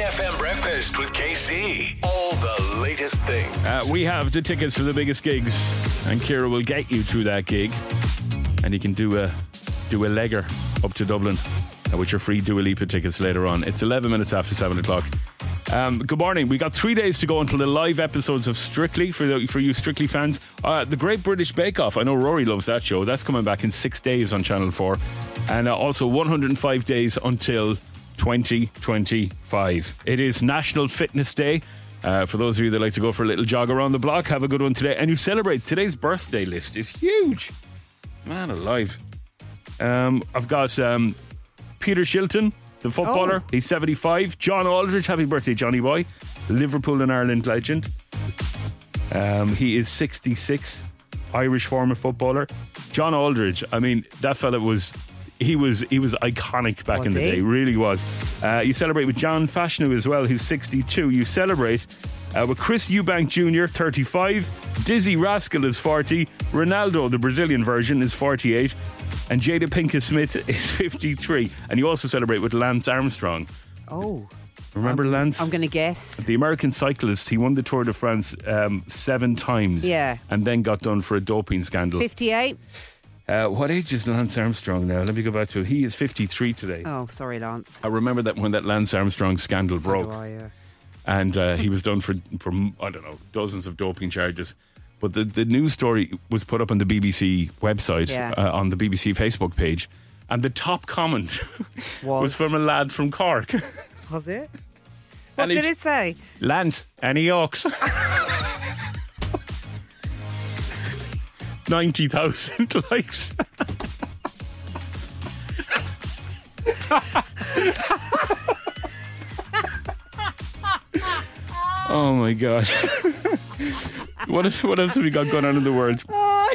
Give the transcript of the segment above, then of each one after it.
FM Breakfast with KC. All the latest things. We have the tickets for the biggest gigs, and Ciara will get you through that gig, and you can do a legger up to Dublin with your free Dua Lipa tickets later on. It's 11 minutes after 7 o'clock. Good morning. We got 3 days to go until the live episodes of Strictly for you Strictly fans. The Great British Bake Off. I know Rory loves that show. That's coming back in 6 days on Channel 4, and also 105 days until 2025. It is National Fitness Day. For those of you that like to go for a little jog around the block, have a good one today. And you celebrate. Today's birthday list is huge. Man alive. I've got Peter Shilton, the footballer. He's 75. John Aldridge, happy birthday, Johnny boy. Liverpool and Ireland legend. He is 66. Irish former footballer. John Aldridge, I mean, that fella was iconic back in the day. Really was. You celebrate with John Fashanu as well, who's 62. You celebrate with Chris Eubank Jr., 35. Dizzy Rascal is 40. Ronaldo, the Brazilian version, is 48. And Jada Pinkett Smith is 53. And you also celebrate with Lance Armstrong. Oh. Remember Lance? I'm going to guess. The American cyclist. He won the Tour de France 7 times. Yeah. And then got done for a doping scandal. 58. What age is Lance Armstrong now? Let me go back to it. He is 53 today. Oh, sorry, Lance. I remember that when that Lance Armstrong scandal broke. Do I, yeah. And he was done for I don't know, dozens of doping charges. But the news story was put up on the BBC website, on the BBC Facebook page, and the top comment was from a lad from Cork. Was it? What did it say? Lance, any ox? 90,000 likes. Oh my God. What else have we got going on in the world?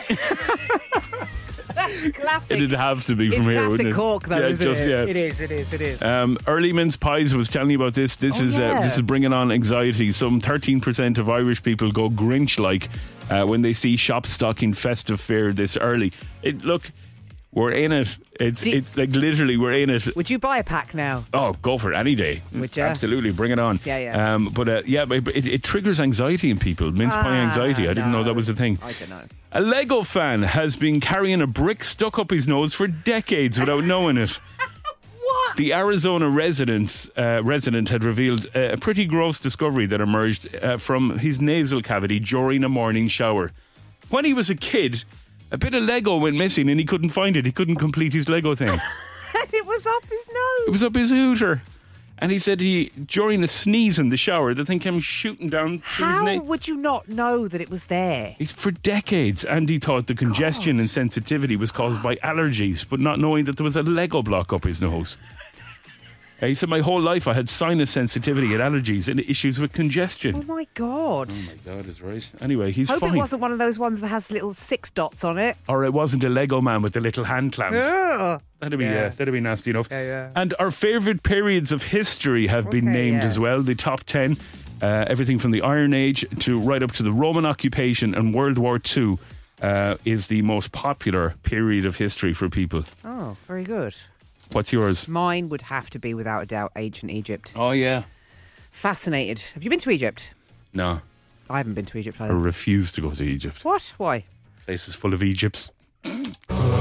That's classic. It'd have to be from here, classic wouldn't it? Cork, though, isn't it? Yeah. It is. Early mince pies, was telling you about this. This is bringing on anxiety. Some 13% of Irish people go Grinch-like when they see shops stocking festive fare this early. Look, we're in it. It's like literally we're in it. Would you buy a pack now? Oh, go for it any day. Would you? Absolutely, bring it on. Yeah. But it triggers anxiety in people. Mince pie anxiety. I didn't know that was a thing. I don't know. A Lego fan has been carrying a brick stuck up his nose for decades without knowing it. What? The Arizona resident had revealed a pretty gross discovery that emerged from his nasal cavity during a morning shower. When he was a kid, a bit of Lego went missing and he couldn't find it. He couldn't complete his Lego thing. It was up his nose. It was up his hooter. And he said during a sneeze in the shower, the thing came shooting down through his neck. How would you not know that it was there? He's for decades, and he thought the congestion and sensitivity was caused by allergies, but not knowing that there was a Lego block up his nose. He said, my whole life I had sinus sensitivity and allergies and issues with congestion. Oh my God. Oh my God, is right. Anyway, he's Hope fine. it wasn't one of those ones that has little 6 dots on it. Or it wasn't a Lego man with the little hand clamps. Ugh. That'd be nasty enough. Yeah. And our favourite periods of history have been named as well. The top 10, everything from the Iron Age to right up to the Roman occupation and World War II is the most popular period of history for people. Oh, very good. What's yours? Mine would have to be, without a doubt, ancient Egypt. Oh, yeah. Fascinated. Have you been to Egypt? No. I haven't been to Egypt I either. refuse to go to Egypt. What? Why? Places full of Egypts. Dad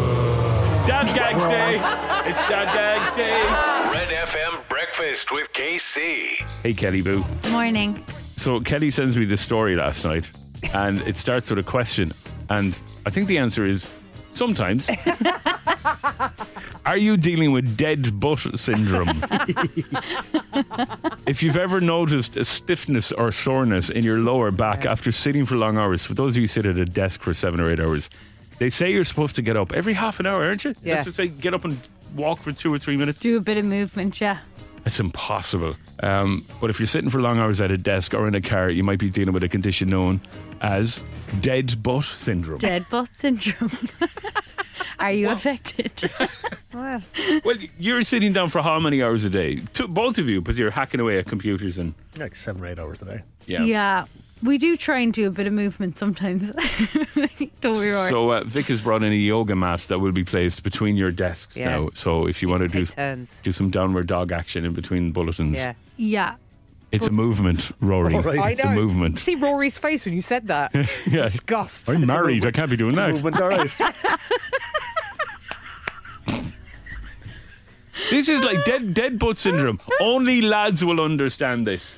Gags Day. It's Dad Gags Day. Red FM Breakfast with KC. Hey, Kelly Boo. Morning. So Kelly sends me this story last night, and it starts with a question, and I think the answer is sometimes. Are you dealing with dead butt syndrome? If you've ever noticed a stiffness or soreness in your lower back after sitting for long hours, for those of you who sit at a desk for 7 or 8 hours, they say you're supposed to get up every half an hour, aren't you? Yeah. Let's just say get up and walk for 2 or 3 minutes. Do a bit of movement, yeah. It's impossible. But if you're sitting for long hours at a desk or in a car, you might be dealing with a condition known as dead butt syndrome. Dead butt syndrome. Are you affected? Well, you're sitting down for how many hours a day? Both of you, because you're hacking away at computers and Like 7 or 8 hours a day. Yeah. We do try and do a bit of movement sometimes. Don't we, Rory? So Vic has brought in a yoga mat that will be placed between your desks now. So if you want to take turns. do some downward dog action in between bulletins. Yeah. Yeah. It's a movement, Rory. All right. I It's a know. movement. See Rory's face when you said that. Yeah. Disgust. I'm married. I can't be doing that. Movement, all right. This is like dead butt syndrome. Only lads will understand this.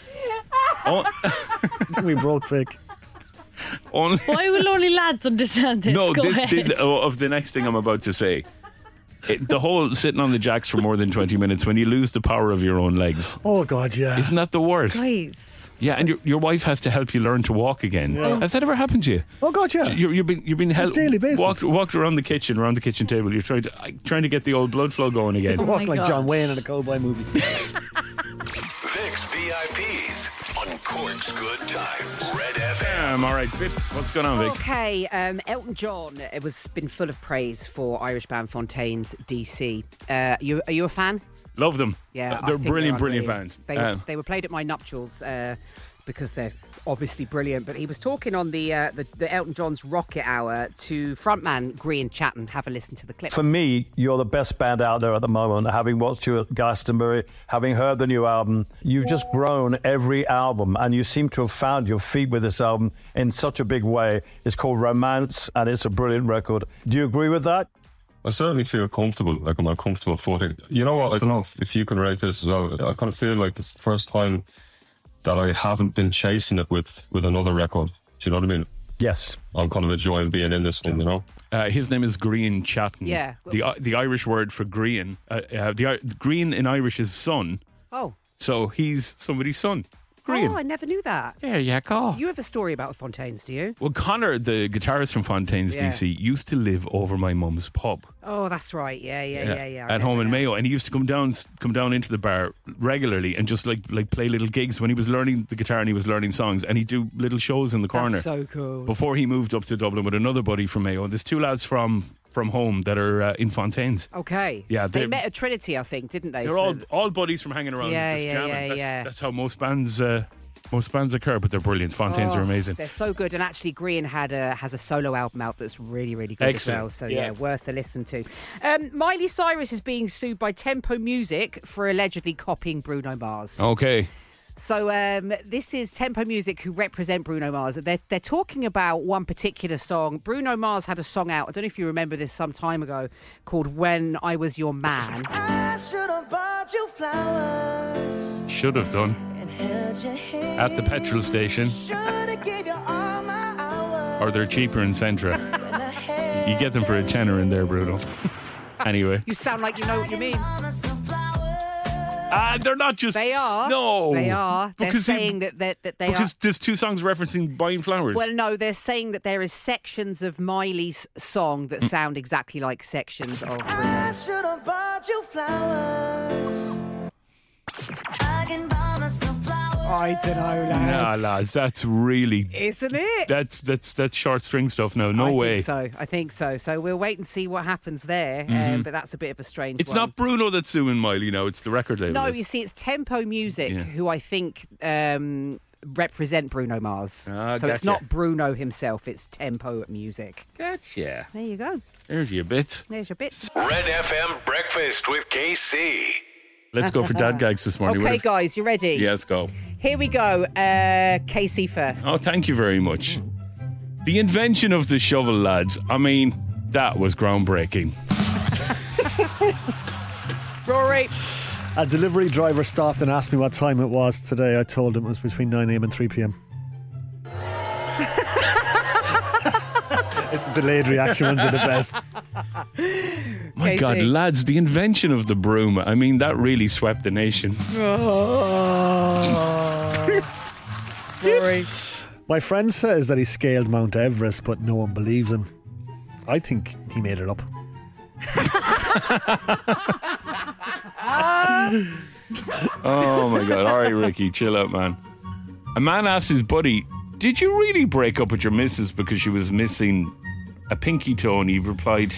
We broke Vic. Only. Why will only lads understand this? No, Go this ahead. of the next thing I'm about to say. The whole sitting on the jacks for more than 20 minutes when you lose the power of your own legs. Oh, God, yeah. Isn't that the worst? Guys. Yeah, and your wife has to help you learn to walk again. Has that ever happened to you? Oh, God, yeah. You've been helped daily basis. walked around the kitchen table. You're trying to get the old blood flow going again. Oh Walk my like God. John Wayne in a cowboy movie. Vix VIPs on Cork's Good Times. Red FM. All right, Viv, what's going on, Vic? Okay, Elton John been full of praise for Irish band Fontaine's DC. Are you a fan? Love them. Yeah, They're I think brilliant unreal. band. They were played at my nuptials because they're obviously brilliant. But he was talking on the Elton John's Rocket Hour to frontman Grian Chatton. Have a listen to the clip. For me, you're the best band out there at the moment. Having watched you at Glastonbury, having heard the new album, you've just grown every album, and you seem to have found your feet with this album in such a big way. It's called Romance, and it's a brilliant record. Do you agree with that? I certainly feel comfortable, like I'm on a comfortable footing. You know what, I don't know if you can rate this as well. I kind of feel like it's the first time that I haven't been chasing it with another record. Do you know what I mean? Yes. I'm kind of enjoying being in this one, you know? His name is Grian Chatton. Yeah. The Irish word for Grian. Grian in Irish is son. Oh, So he's somebody's son. Grian. oh, I never knew that. There you go. You have a story about Fontaines, do you? Well, Connor, the guitarist from Fontaine's Yeah. DC, used to live over my mum's pub. Oh, that's right. Yeah. I At home in remember Mayo, and he used to come down into the bar regularly and just like play little gigs when he was learning the guitar and he was learning songs, and he'd do little shows in the that. corner. That's so cool. Before he moved up to Dublin with another buddy from Mayo. And there's two lads from home that are in Fontaine's. Okay. Yeah, they they're- met at Trinity, I think, didn't they? They're So- all buddies from hanging around. Yeah, just yeah, jamming. yeah. That's how most bands occur, but they're brilliant. Fontaine's are amazing. They're so good, and actually, Grian has a solo album out that's really, really good Excellent. as well. So Yeah. worth a listen to. Miley Cyrus is being sued by Tempo Music for allegedly copying Bruno Mars. Okay. So this is Tempo Music, who represent Bruno Mars. They're talking about one particular song. Bruno Mars had a song out, I don't know if you remember this, some time ago, called When I Was Your Man. I should have bought you flowers Should have done. and held your hand. At the petrol station. Should have gave you all my hours. Or they're cheaper in Centra. When I had You get them for a tenner in there, Bruno. Anyway. You sound like you know what you mean. some flowers. They're not just... They are. No. They are. They're Because saying that they are. Because there's two songs referencing buying flowers. Well, no, they're saying that there is sections of Miley's song that sound exactly like sections of I Bruno's. should have bought you flowers. I can buy myself flowers. I don't know, Nah, lads, that's really... Isn't it? That's short string stuff now. No way. I think so. So we'll wait and see what happens there. But that's a bit of a strange It's one. not Bruno that's suing Miley now, it's the record label. No, is. you see, it's Tempo Music, Yeah. who I think represent Bruno Mars. Ah, so it's gotcha. not Bruno himself, it's Tempo Music. Gotcha. There you go. There's your bits. There's your bits. Red FM Breakfast with KC. Let's go for dad gags this morning. Okay, guys, you ready? Yeah, let's go. Here we go. Casey first. Oh, thank you very much. The invention of the shovel, lads. I mean, that was groundbreaking. Rory. A delivery driver stopped and asked me what time it was today. I told him it was between 9 a.m. and 3 p.m. It's the delayed reaction ones are the best. My Casey. God, lads, the invention of the broom. I mean, that really swept the nation. Rory. My friend says that he scaled Mount Everest, but no one believes him. I think he made it up. Oh, my God. All right, Ricky, chill out, man. A man asked his buddy, did you really break up with your missus because she was missing a pinky toe? And he replied,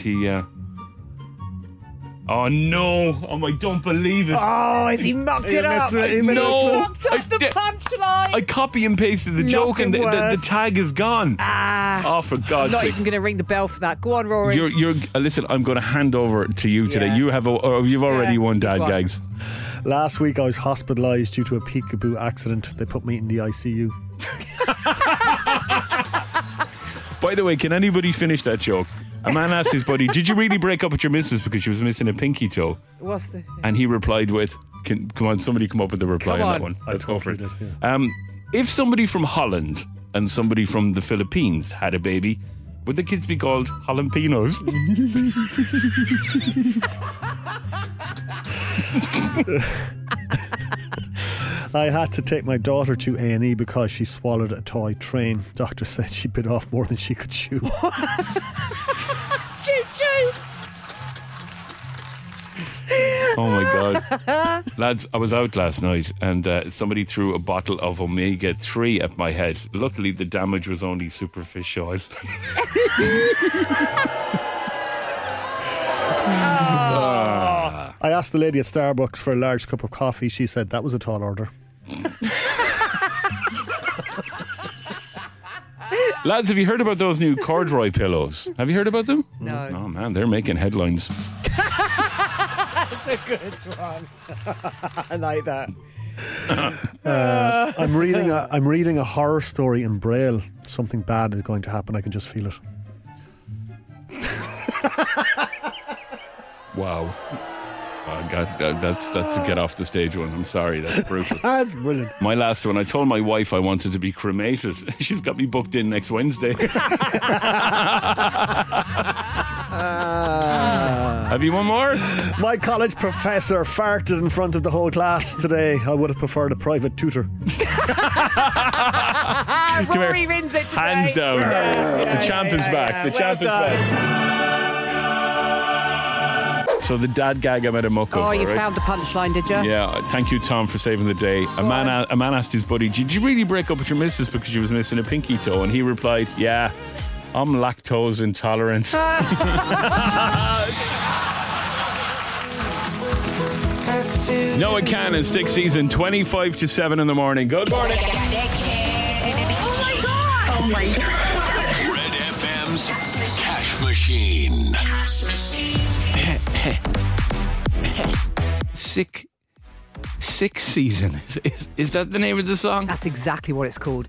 oh, no. Oh, I don't believe it. Oh, has he mucked He it up? missed it, he missed No. it. Mucked up the punchline. I copy and pasted the joke and the worse. tag is gone. Oh, for God's Not sake. even going to ring the bell for that. Go on, Rory. Listen, I'm going to hand over to you today. Yeah. You've already Yeah, won he's dad won. gags. Last week I was hospitalised due to a peekaboo accident. They put me in the ICU. By the way, can anybody finish that joke? A man asked his buddy, "Did you really break up with your missus because she was missing a pinky toe?" What's the? And he replied with, "Come on, somebody come up with the reply Come on that on. one. Let's go for it." Did, yeah. If somebody from Holland and somebody from the Philippines had a baby, would the kids be called Hollampinos? I had to take my daughter to A&E because she swallowed a toy train. Doctor said she bit off more than she could chew. Choo choo. Oh my God. Lads, I was out last night and somebody threw a bottle of omega-3 at my head. Luckily, the damage was only superficial. I asked the lady at Starbucks for a large cup of coffee. She said that was a tall order. Lads, have you heard about those new corduroy pillows? Have you heard about them? No. Oh man, they're making headlines. That's a good one. I like that. I'm reading a horror story in Braille. Something bad is going to happen. I can just feel it. Wow. Oh, God, that's a get off the stage one. I'm sorry, that's brutal. That's brilliant. My last one, I told my wife I wanted to be cremated. She's got me booked in next Wednesday. Have you one more? My college professor farted in front of the whole class today. I would have preferred a private tutor. Rory wins it today. Hands down. The champ is back. The champ is back. So the dad gag I made a muck of. Oh, you right? found the punchline, did you? Yeah, thank you, Tom, for saving the day. A man asked his buddy, "Did you really break up with your missus because she was missing a pinky toe?" And he replied, "Yeah, I'm lactose intolerant." No, it can. It's Stick Season, 25 to 7 in the morning. Good morning. Oh my God. Red FM's Cash Machine. Sick Season. Is that the name of the song? That's exactly what it's called.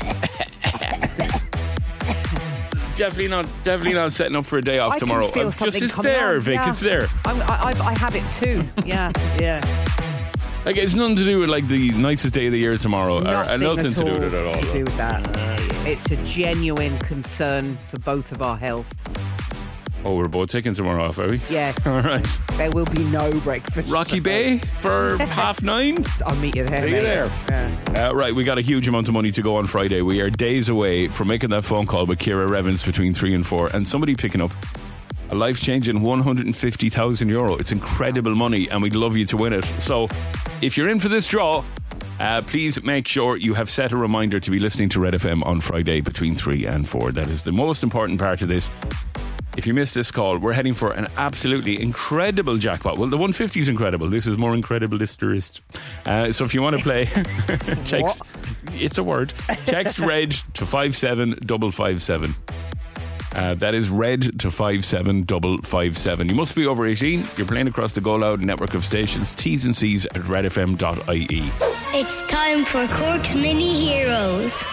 Definitely not setting up for a day off I can tomorrow. feel something it's coming there, on, Vic. yeah. It's there. I have it too. Yeah. Like, it's nothing to do with like the nicest day of the year tomorrow. Nothing to do with it at all. to do with that. It's a genuine concern for both of our healths. Oh, we're both taking tomorrow off, are we? Yes. All right. There will be no breakfast. Rocky Bay for 9:30. I'll meet you there. See you mate. there. Yeah. Right, we got a huge amount of money to go on Friday. We are days away from making that phone call with Ciara Revens between 3 and 4, and somebody picking up a life-changing €150,000. It's incredible money, and we'd love you to win it. So, if you're in for this draw, please make sure you have set a reminder to be listening to Red FM on Friday between 3 and 4. That is the most important part of this. If you missed this call, we're heading for an absolutely incredible jackpot. Well, the 150 is incredible. This is more incredible. So if you want to play, text. It's a word. Text RED to 57557. That is RED to 57557. You must be over 18. You're playing across the Go Loud network of stations. T's and C's at redfm.ie. It's time for Cork's Mini Heroes.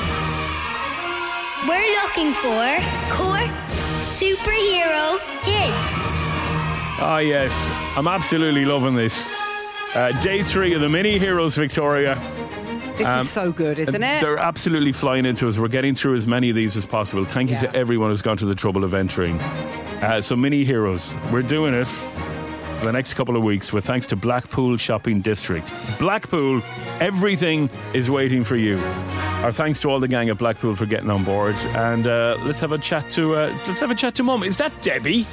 We're looking for Cork's Superhero Kids. Ah, yes. I'm absolutely loving this. Day 3 of the Mini Heroes, Victoria. This is so good, isn't it? They're absolutely flying into us. We're getting through as many of these as possible. Thank you to everyone who's gone to the trouble of entering. So Mini Heroes, we're doing it for the next couple of weeks with thanks to Blackpool Shopping District. Blackpool, everything is waiting for you. Our thanks to all the gang at Blackpool for getting on board. And let's have a chat to Mum. Is that Debbie?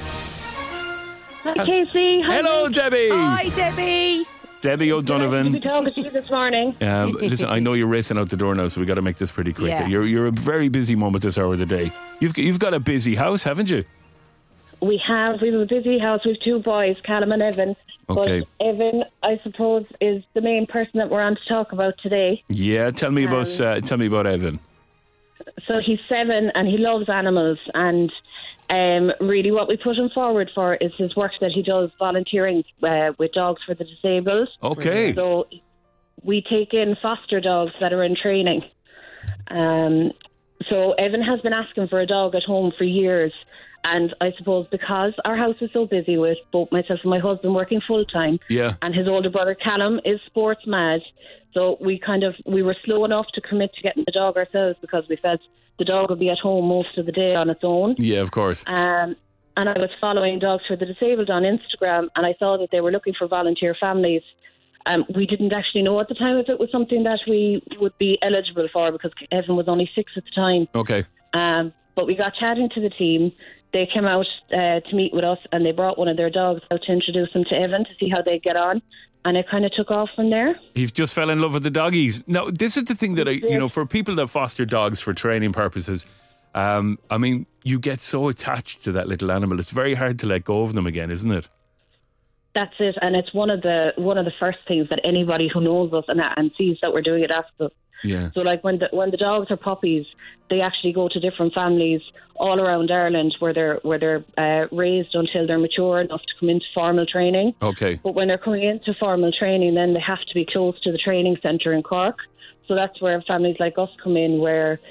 Hi, Casey. Hi, Hello, Nick. Debbie. Hi, Debbie. Debbie O'Donovan. Nice to be talking to you this morning. Listen, I know you're racing out the door now, so we got to make this pretty quick. Yeah. You're a very busy mum at this hour of the day. You've got a busy house, haven't you? We have a busy house. We have 2 boys, Callum and Evan. Okay. But Evan, I suppose, is the main person that we're on to talk about today. Yeah, tell me about Evan. So he's 7 and he loves animals, and Really, what we put him forward for is his work that he does volunteering with Dogs for the Disabled. Okay. So we take in foster dogs that are in training. So Evan has been asking for a dog at home for years. And I suppose because our house is so busy with both myself and my husband working full time, and his older brother Callum is sports mad, so we were slow enough to commit to getting the dog ourselves because we felt the dog would be at home most of the day on its own. Yeah, of course. And I was following Dogs for the Disabled on Instagram, and I saw that they were looking for volunteer families. We didn't actually know at the time if it was something that we would be eligible for because Evan was only 6 at the time. Okay. But we got chatting to the team. They came out to meet with us, and they brought one of their dogs out to introduce him to Evan to see how they'd get on. And it kind of took off from there. He just fell in love with the doggies. Now, this is the thing that for people that foster dogs for training purposes, you get so attached to that little animal. It's very hard to let go of them again, isn't it? That's it, and it's one of the first things that anybody who knows us and sees that we're doing it asks us. Yeah. So, like when the dogs are puppies, they actually go to different families all around Ireland where they're raised until they're mature enough to come into formal training. Okay. But when they're coming into formal training, then they have to be close to the training centre in Cork. So that's where families like us come in, where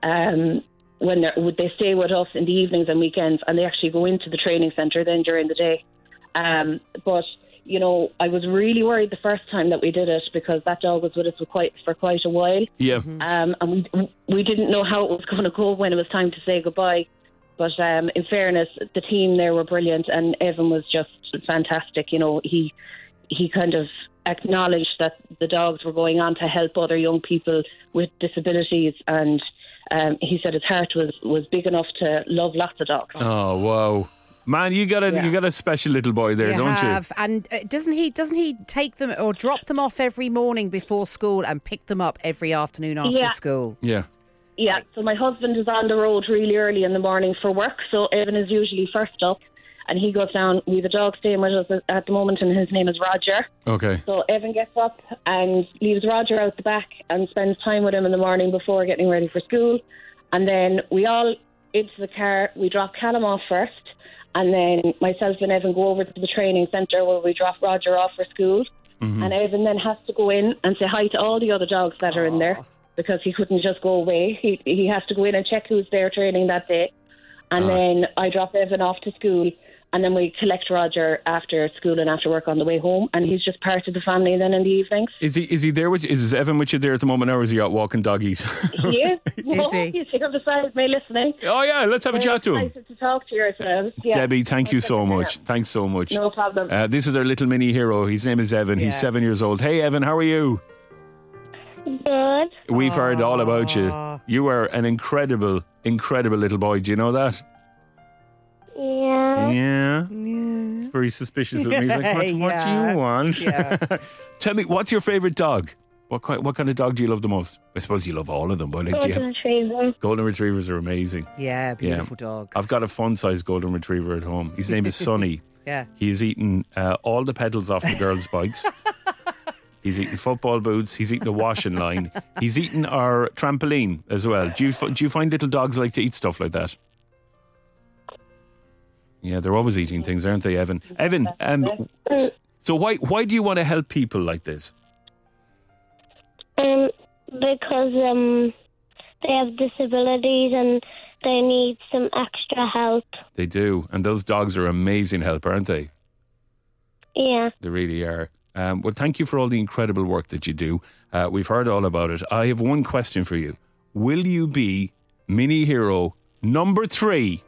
when they stay with us in the evenings and weekends, and they actually go into the training centre then during the day. But I was really worried the first time that we did it because that dog was with us for quite a while. Yeah. And we didn't know how it was going to go when it was time to say goodbye. But in fairness, the team there were brilliant, and Evan was just fantastic. He kind of acknowledged that the dogs were going on to help other young people with disabilities, and he said his heart was big enough to love lots of dogs. Oh, wow. Man, you got a special little boy there, don't you? And doesn't he take them or drop them off every morning before school and pick them up every afternoon after school? Yeah. Yeah, so my husband is on the road really early in the morning for work, so Evan is usually first up, and he goes down. We have a dog staying with us at the moment, and his name is Roger. Okay. So Evan gets up and leaves Roger out the back and spends time with him in the morning before getting ready for school, and then we all into the car. We drop Callum off first. And then myself and Evan go over to the training centre where we drop Roger off for school. Mm-hmm. And Evan then has to go in and say hi to all the other dogs that are in there because he couldn't just go away. He has to go in and check who's there training that day. And then I drop Evan off to school, and then we collect Roger after school and after work on the way home, and he's just part of the family then in the evenings. Is he there with you? Is Evan with you there at the moment, or is he out walking doggies? He is. No, he's here beside me listening. Oh yeah, let's have a chat to him. Excited to talk to yourselves. Yeah. Debbie, thank you so much. Thanks so much. No problem. This is our little mini hero. His name is Evan. He's 7 years old. Hey Evan, how are you? Good. We've heard all about you. You are an incredible little boy. Do you know that? Yeah. Very suspicious of me. He's like, what do you want? Yeah. Tell me, what's your favourite dog? What kind of dog do you love the most? I suppose you love all of them, but Golden Retriever. Golden Retrievers are amazing. Yeah, beautiful dogs. I've got a fun-sized Golden Retriever at home. His name is Sonny. Yeah. He's eaten all the pedals off the girls' bikes. He's eaten football boots. He's eaten a washing line. He's eaten our trampoline as well. Do you find little dogs like to eat stuff like that? Yeah, they're always eating things, aren't they, Evan? Evan, so why do you want to help people like this? Because they have disabilities and they need some extra help. They do, and those dogs are amazing help, aren't they? Yeah. They really are. Well, thank you for all the incredible work that you do. We've heard all about it. I have one question for you. Will you be mini hero number 3?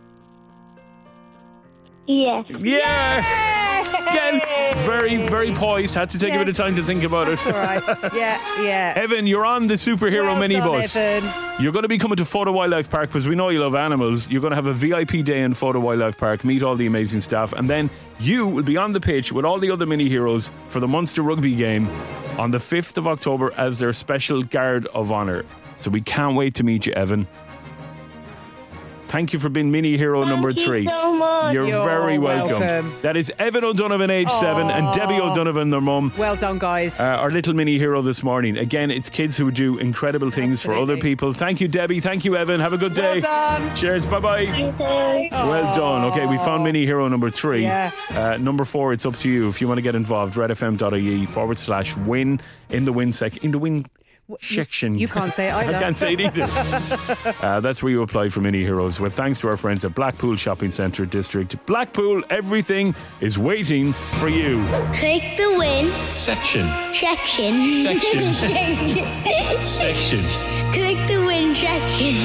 Yeah. Yeah! Again, very, very poised. Had to take a bit of time to think about it. That's all right. Yeah. Evan, you're on the superhero minibus. Evan. You're going to be coming to Photo Wildlife Park because we know you love animals. You're going to have a VIP day in Photo Wildlife Park, meet all the amazing staff, and then you will be on the pitch with all the other mini heroes for the Munster rugby game on the 5th of October as their special guard of honour. So we can't wait to meet you, Evan. Thank you for being mini hero number 3. Thank you so much. You're very welcome. welcome. That is Evan O'Donovan, age 7, and Debbie O'Donovan, their mum. Well done, guys. Our little mini hero this morning. Again, it's kids who do incredible things for other people. Thank you, Debbie. Thank you, Evan. Have a good day. Well done. Cheers. Bye-bye. Well done. Okay, we found mini hero number 3. Yeah. Number 4, it's up to you. If you want to get involved, redfm.ie/win in the win section. You can't say it either. I can't say it either. That's where you apply for mini heroes. With thanks to our friends at Blackpool Shopping Centre District. Blackpool, everything is waiting for you. Click the win Section. section. Section. Click the win section.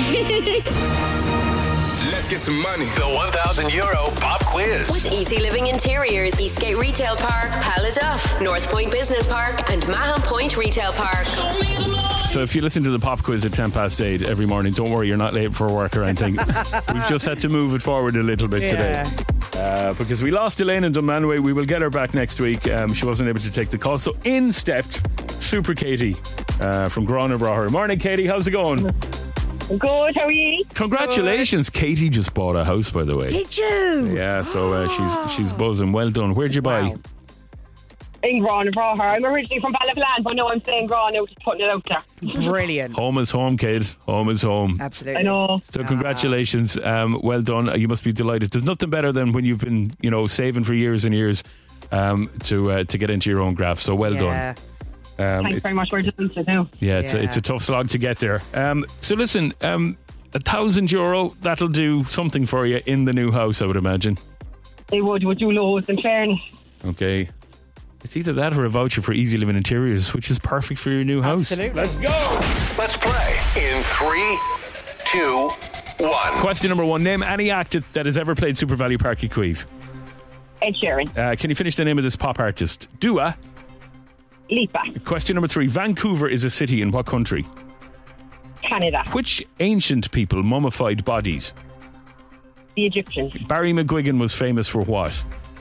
Let's get some money. The €1,000 pop quiz. With Easy Living Interiors, Eastgate Retail Park, Paladuff, North Point Business Park, and Mahon Point Retail Park. So if you listen to the pop quiz at 8:10 every morning, don't worry, you're not late for work or anything. We've just had to move it forward a little bit today. Because we lost Elaine in Dunmanway. We will get her back next week. She wasn't able to take the call. So in stepped Super Katie from Grana Braher. Morning, Katie. How's it going? Good, how are you? Congratulations. Katie just bought a house, by the way. Did you? Yeah, so she's buzzing. Well done. Where'd you buy? In Grana Braher. I'm originally from Ballaglan, but no, I'm saying Grana, just putting it out there. Brilliant. Home is home, kid. Home is home. Absolutely. I know. So congratulations. Well done. You must be delighted. There's nothing better than when you've been, saving for years and years to get into your own graft. So well done. Thanks very much for doing so too. Yeah, it's a tough slog to get there. So listen, €1,000, that'll do something for you in the new house, I would imagine. They would do loads in fairness. Okay. It's either that or a voucher for Easy Living Interiors, which is perfect for your new house. Absolutely. Let's go. Let's play in 3, 2, 1. Question number 1. Name any act that has ever played Super Value Park Queeve. Ed Sheeran. Can you finish the name of this pop artist? Dua. Lipa. Question number 3. Vancouver is a city in what country? Canada. Which ancient people mummified bodies? The Egyptians. Barry McGuigan was famous for what?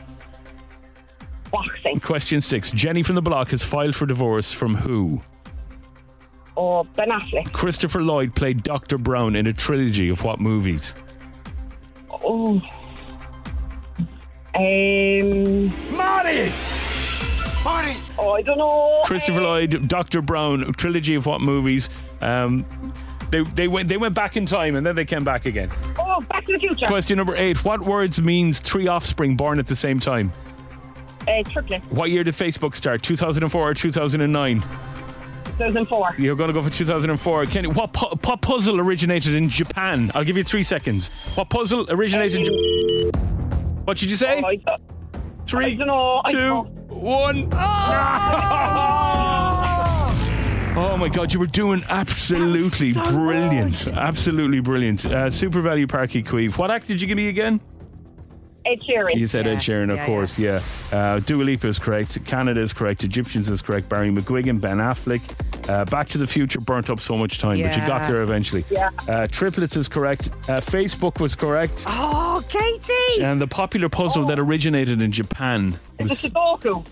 Boxing. Question 6. Jenny from the Block has filed for divorce from who? Oh, Ben Affleck. Christopher Lloyd played Dr. Brown in a trilogy of what movies? Oh. Marty! Oh, I don't know. Christopher Lloyd, Dr. Brown, trilogy of what movies? They went back in time and then they came back again. Oh, Back to the Future. Question number 8. What words means 3 offspring born at the same time? Triplet. What year did Facebook start? 2004 or 2009? 2004. You're going to go for 2004. What puzzle originated in Japan? I'll give you 3 seconds. What puzzle originated in Japan? What did you say? 3, I don't know. 2, 1. Oh my God, you were doing absolutely brilliant. Absolutely brilliant. Super Value Park Queeve. What act did you give me again? Ed Sheeran. You said Ed Sheeran, of course, yeah. Dua Lipa is correct. Canada is correct. Egyptians is correct. Barry McGuigan, Ben Affleck. Back to the Future burnt up so much time, but you got there eventually. Yeah. Triplets is correct. Facebook was correct. Oh, Katie! And the popular puzzle that originated in Japan was Sudoku.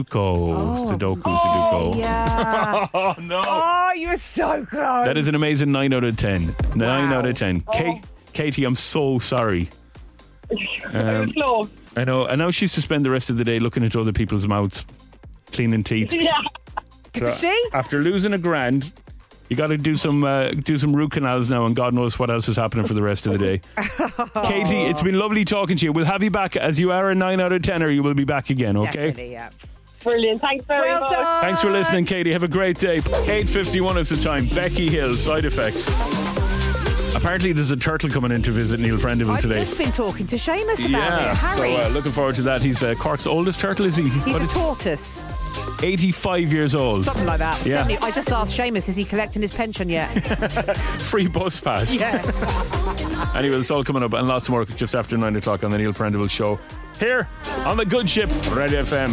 Sudoku. Yeah. Oh, no. Oh, you were so close. That is an amazing 9 out of 10. 9 out of 10. Katie, I'm so sorry. Close. I know. And now she's to spend the rest of the day looking into other people's mouths, cleaning teeth. Yeah. So See? after losing $1,000, you got to do some root canals now, and God knows what else is happening for the rest of the day. Katie, it's been lovely talking to you. We'll have you back as you are a 9 out of 10, or you will be back again. Okay. Definitely, yeah. Brilliant. Thanks very much. Done. Thanks for listening, Katie. Have a great day. 8:51 is the time. Becky Hill, Side Effects. Apparently there's a turtle coming in to visit Neil Prendeville today. I've just been talking to Seamus about it. Harry. So looking forward to that. He's Cork's oldest turtle, is he? He's a tortoise. 85 years old. Something like that. Yeah. I just asked Seamus, is he collecting his pension yet? Free bus pass. Yeah. Anyway, it's all coming up and lots more just after 9 o'clock on the Neil Prendeville Show. Here on the Good Ship, Red FM.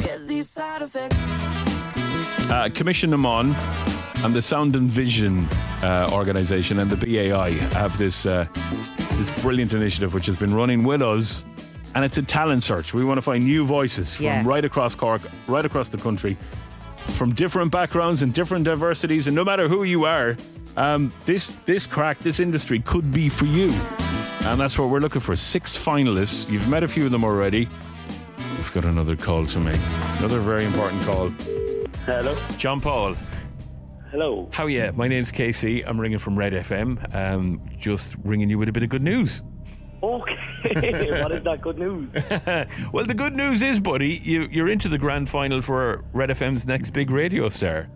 Commission Amon and the Sound and Vision organisation and the BAI have this brilliant initiative which has been running with us, and it's a talent search. We want to find new voices from right across Cork, right across the country, from different backgrounds and different diversities, and no matter who you are, this industry could be for you. And that's what we're looking for. 6 finalists. You've met a few of them already. We've got another call to make. Another very important call. Hello. John Paul. Hello. How are you? My name's Casey. I'm ringing from Red FM. Just ringing you with a bit of good news. Okay. What is that good news? Well, the good news is, buddy, you're into the grand final for Red FM's next big radio star.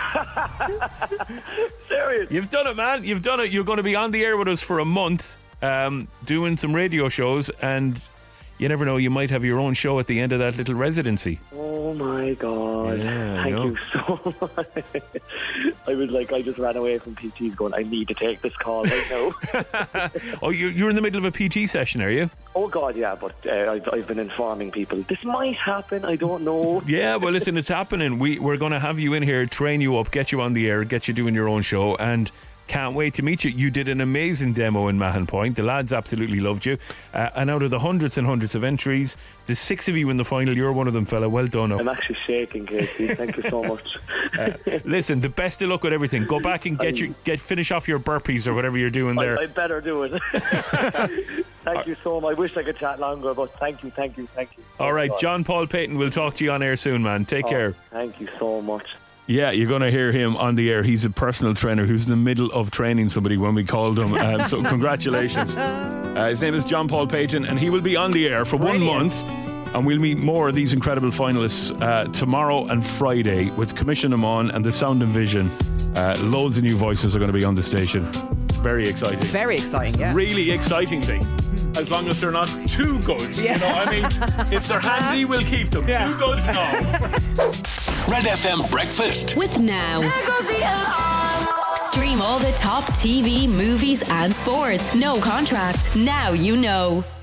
Serious? You've done it, man. You've done it. You're going to be on the air with us for a month, doing some radio shows, and you never know, you might have your own show at the end of that little residency. Oh my God. Yeah, Thank you so much. I just ran away from PTs going, I need to take this call right now. Oh, you're in the middle of a PT session, are you? Oh God, yeah, but I've been informing people. This might happen, I don't know. Yeah, well listen, it's happening. We're going to have you in here, train you up, get you on the air, get you doing your own show, and can't wait to meet you. You did an amazing demo in Mahon Point. The lads absolutely loved you. And out of the hundreds and hundreds of entries, the 6 of you in the final, you're one of them, fella. Well done. I'm actually shaking, Casey. Thank you so much. Listen, the best of luck with everything. Go back and finish off your burpees or whatever you're doing there. I better do it. Thank you so much. I wish I could chat longer, but thank you. All right, John Paul Payton, we'll talk to you on air soon, man. Take care. Thank you so much. Yeah, you're going to hear him on the air. He's a personal trainer who's in the middle of training somebody when we called him. So congratulations. His name is John Paul Payton, and he will be on the air for 1 month. And we'll meet more of these incredible finalists tomorrow and Friday with Commission them on and the Sound and Vision. Loads of new voices are going to be on the station. Very exciting. Very exciting, yeah. Really exciting thing. As long as they're not too good. Yeah. You know, I mean, if they're handy, we'll keep them. Yeah. Too good, no. Red FM Breakfast With Now. There goes the alarm. Stream all the top TV, movies, and sports. No contract. Now you know.